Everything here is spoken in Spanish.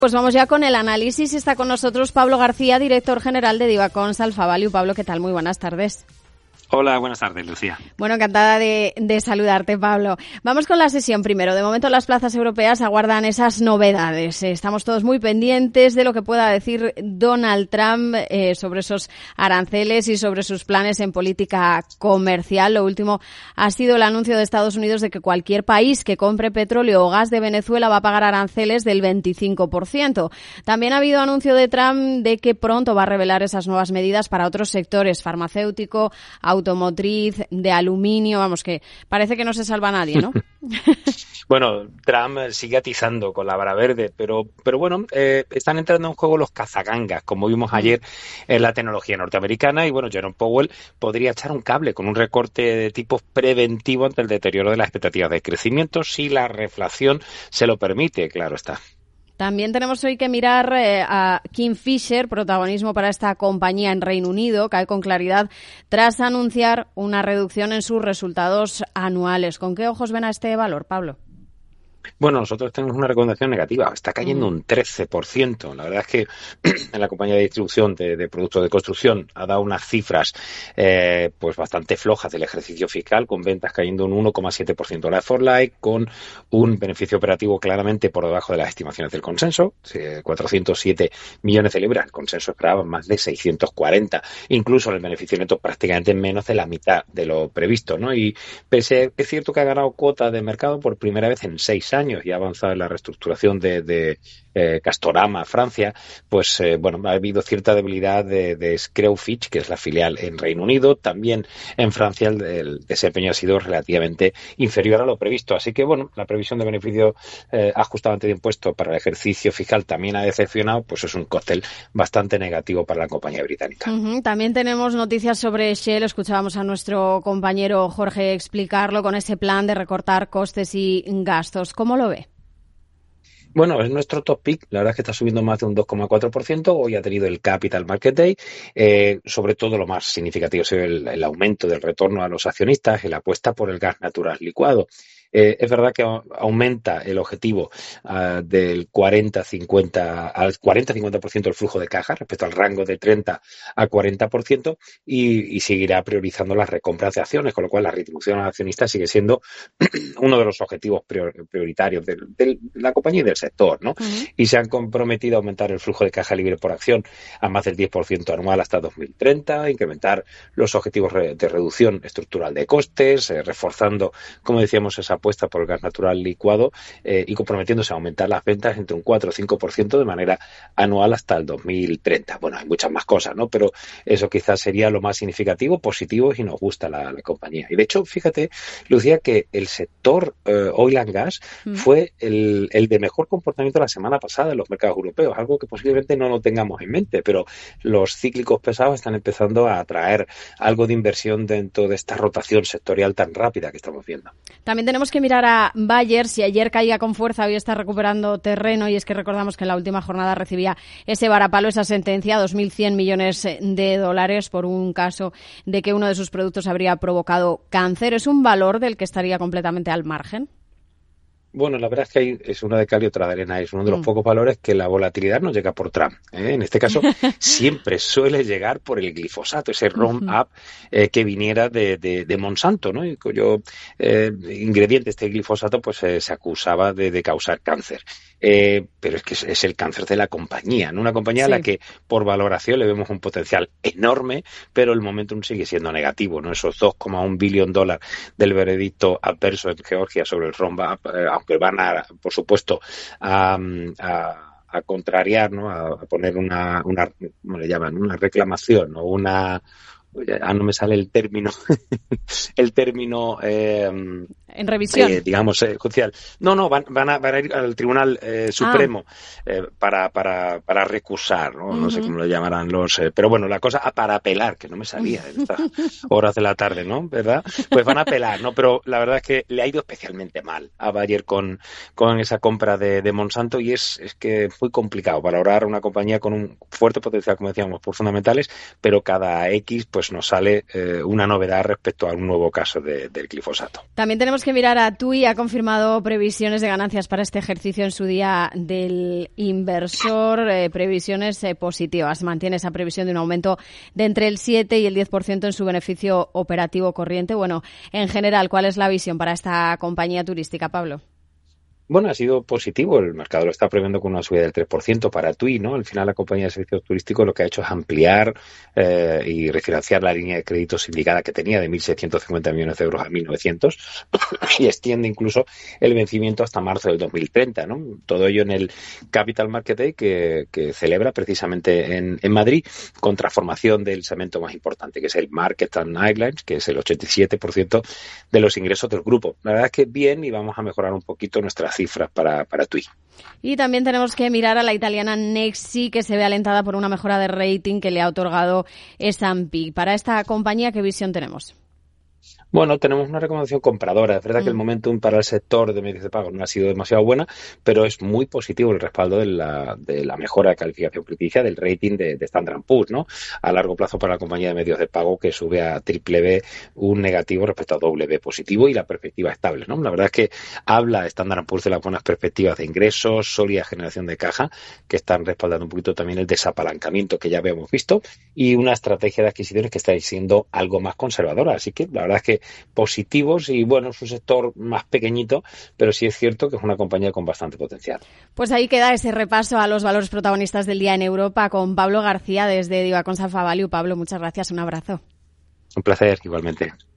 Pues vamos ya con el análisis. Está con nosotros Pablo García, director general de Divacons Alfa Value. Pablo, ¿qué tal? Muy buenas tardes. Hola, buenas tardes, Lucía. Bueno, encantada de saludarte, Pablo. Vamos con la sesión primero. De momento las plazas europeas aguardan esas novedades. Estamos todos muy pendientes de lo que pueda decir Donald Trump sobre esos aranceles y sobre sus planes en política comercial. Lo último ha sido el anuncio de Estados Unidos de que cualquier país que compre petróleo o gas de Venezuela va a pagar aranceles del 25%. También ha habido anuncio de Trump de que pronto va a revelar esas nuevas medidas para otros sectores, farmacéutico, automotriz, de aluminio, vamos, que parece que no se salva nadie, ¿no? Bueno, Trump sigue atizando con la vara verde, pero bueno, están entrando en juego los cazagangas, como vimos ayer en la tecnología norteamericana, y bueno, Jerome Powell podría echar un cable con un recorte de tipos preventivo ante el deterioro de las expectativas de crecimiento, si la reflación se lo permite, claro está. También tenemos hoy que mirar a Kingfisher, protagonismo para esta compañía en Reino Unido, cae con claridad tras anunciar una reducción en sus resultados anuales. ¿Con qué ojos ven a este valor, Pablo? Bueno, nosotros tenemos una recomendación negativa. Está cayendo un 13%. La verdad es que en la compañía de distribución de productos de construcción ha dado unas cifras pues bastante flojas del ejercicio fiscal, con ventas cayendo un 1,7% like for like, con un beneficio operativo claramente por debajo de las estimaciones del consenso, 407 millones de libras. El consenso esperaba más de 640. Incluso el beneficio neto prácticamente menos de la mitad de lo previsto, ¿no? Y pese es cierto que ha ganado cuota de mercado por primera vez en 6 años y ha avanzado en la reestructuración de Castorama, Francia, pues bueno, ha habido cierta debilidad de Screw Fitch, que es la filial en Reino Unido. También en Francia el desempeño ha sido relativamente inferior a lo previsto. Así que bueno, la previsión de beneficio ajustado ante de impuesto para el ejercicio fiscal también ha decepcionado, pues es un cóctel bastante negativo para la compañía británica. También tenemos noticias sobre Shell. Escuchábamos a nuestro compañero Jorge explicarlo con ese plan de recortar costes y gastos. ¿Cómo lo ve? Bueno, es nuestro top pick. La verdad es que está subiendo más de un 2,4%. Hoy ha tenido el Capital Market Day. Sobre todo lo más significativo es el aumento del retorno a los accionistas y la apuesta por el gas natural licuado. Es verdad que aumenta el objetivo del 40-50 al 40-50% del flujo de caja respecto al rango de 30 a 40% y seguirá priorizando las recompras de acciones, con lo cual la retribución a los accionistas sigue siendo uno de los objetivos prioritarios de la compañía y del sector, ¿no? Y se han comprometido a aumentar el flujo de caja libre por acción a más del 10% anual hasta 2030, incrementar los objetivos de reducción estructural de costes, reforzando, como decíamos, esa apuesta por el gas natural licuado y comprometiéndose a aumentar las ventas entre un 4 o 5% de manera anual hasta el 2030. Bueno, hay muchas más cosas, ¿no? Pero eso quizás sería lo más significativo, positivo y nos gusta la compañía. Y de hecho, fíjate, Lucía, que el sector oil and gas fue el de mejor comportamiento la semana pasada en los mercados europeos, algo que posiblemente no lo tengamos en mente, pero los cíclicos pesados están empezando a atraer algo de inversión dentro de esta rotación sectorial tan rápida que estamos viendo. También tenemos que mirar a Bayer. Si ayer caía con fuerza, hoy está recuperando terreno, y es que recordamos que en la última jornada recibía ese varapalo, esa sentencia, 2.100 millones de dólares por un caso de que uno de sus productos habría provocado cáncer. ¿Es un valor del que estaría completamente al margen? Bueno, la verdad es que es una de cal y otra de arena. Es uno de los pocos valores que la volatilidad no llega por Trump. En este caso, siempre suele llegar por el glifosato, ese Roundup que viniera de Monsanto, ¿no? Y cuyo ingrediente, este glifosato, pues se acusaba de causar cáncer. Pero es que es el cáncer de la compañía, ¿no? Una compañía a la que por valoración le vemos un potencial enorme, pero el momentum sigue siendo negativo, ¿no? Esos $2,1 billón del veredicto adverso en Georgia sobre el Roundup, aunque van a, por supuesto, a contrariar, ¿no? A poner una ¿cómo le llaman? Una reclamación o una... no me sale el término en revisión, digamos, judicial. No, van a ir al Tribunal Supremo para recusar, ¿no? No sé cómo lo llamarán pero bueno, la cosa para apelar, que no me salía en estas horas de la tarde, ¿no? ¿Verdad? Pues van a apelar, ¿no? Pero la verdad es que le ha ido especialmente mal a Bayer con esa compra de Monsanto, y es que es muy complicado valorar una compañía con un fuerte potencial, como decíamos, por fundamentales, pero cada X pues pues nos sale una novedad respecto a un nuevo caso del glifosato. También tenemos que mirar a TUI, ha confirmado previsiones de ganancias para este ejercicio en su día del inversor, previsiones positivas. Mantiene esa previsión de un aumento de entre el 7 y el 10% en su beneficio operativo corriente. Bueno, en general, ¿cuál es la visión para esta compañía turística, Pablo? Bueno, ha sido positivo. El mercado lo está previendo con una subida del 3% para TUI, ¿no? Al final, la compañía de servicios turísticos lo que ha hecho es ampliar y refinanciar la línea de crédito sindicada que tenía de 1.650 millones de euros a 1.900 y extiende incluso el vencimiento hasta marzo del 2030, ¿no? Todo ello en el Capital Market Day que celebra precisamente en Madrid, con transformación del segmento más importante, que es el Market and Airlines, que es el 87% de los ingresos del grupo. La verdad es que bien, y vamos a mejorar un poquito nuestras cifras para TUI. Y también tenemos que mirar a la italiana Nexi, que se ve alentada por una mejora de rating que le ha otorgado S&P. Para esta compañía, ¿qué visión tenemos? Bueno, tenemos una recomendación compradora. Es verdad que el momentum para el sector de medios de pago no ha sido demasiado buena, pero es muy positivo el respaldo de la mejora de calificación crediticia del rating de Standard & Poor's, ¿no? A largo plazo para la compañía de medios de pago, que sube a BBB un negativo respecto a BB positivo, y la perspectiva estable, ¿no? La verdad es que habla Standard & Poor's de las buenas perspectivas de ingresos, sólida generación de caja, que están respaldando un poquito también el desapalancamiento que ya habíamos visto, y una estrategia de adquisiciones que está siendo algo más conservadora. Así que la verdad es que positivos, y bueno, es un sector más pequeñito, pero sí es cierto que es una compañía con bastante potencial. Pues ahí queda ese repaso a los valores protagonistas del día en Europa con Pablo García desde Divacons Alpha Value. Pablo, muchas gracias, un abrazo. Un placer, igualmente.